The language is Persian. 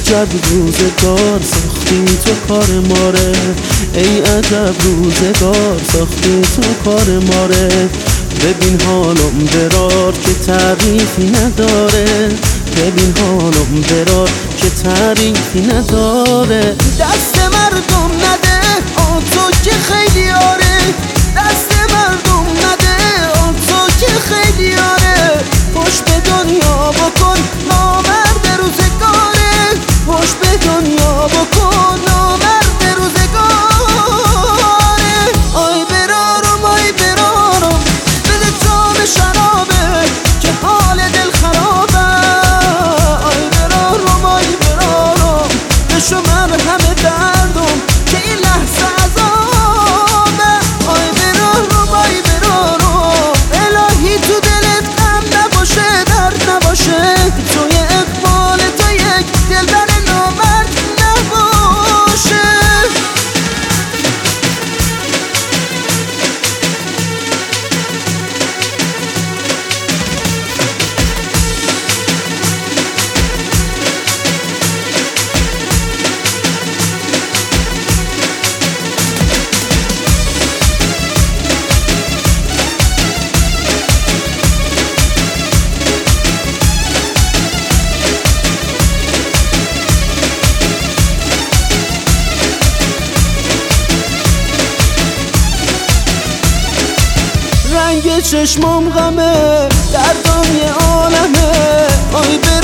عجب روزگار ساختی تو کار ماره، ای عجب روزگار ساختی تو کار ماره. ببین حالم برار که تعریفی نداره، ببین حالم برار که تعریفی نداره. دست مردم نده آن تو که خیلی آره، دست مردم نده آن تو که خیلی آره. خوش به دنیا بکن نامرد روزگاره، خوش به دنیا بکن نامرد روزگاره. آی برارم آی برارم بده جام شرابه که حال دل خرابه. آی برارم آی برارم بشو مرهم دردم که این لحظه عذابه. آی برارم آی برارم الهی تو دلت غم نباشه درد نباشه، توی اقبال تو یک دلبر نامرد نباشه. رنگ چشمام غمه، دردم یه عالمه. آی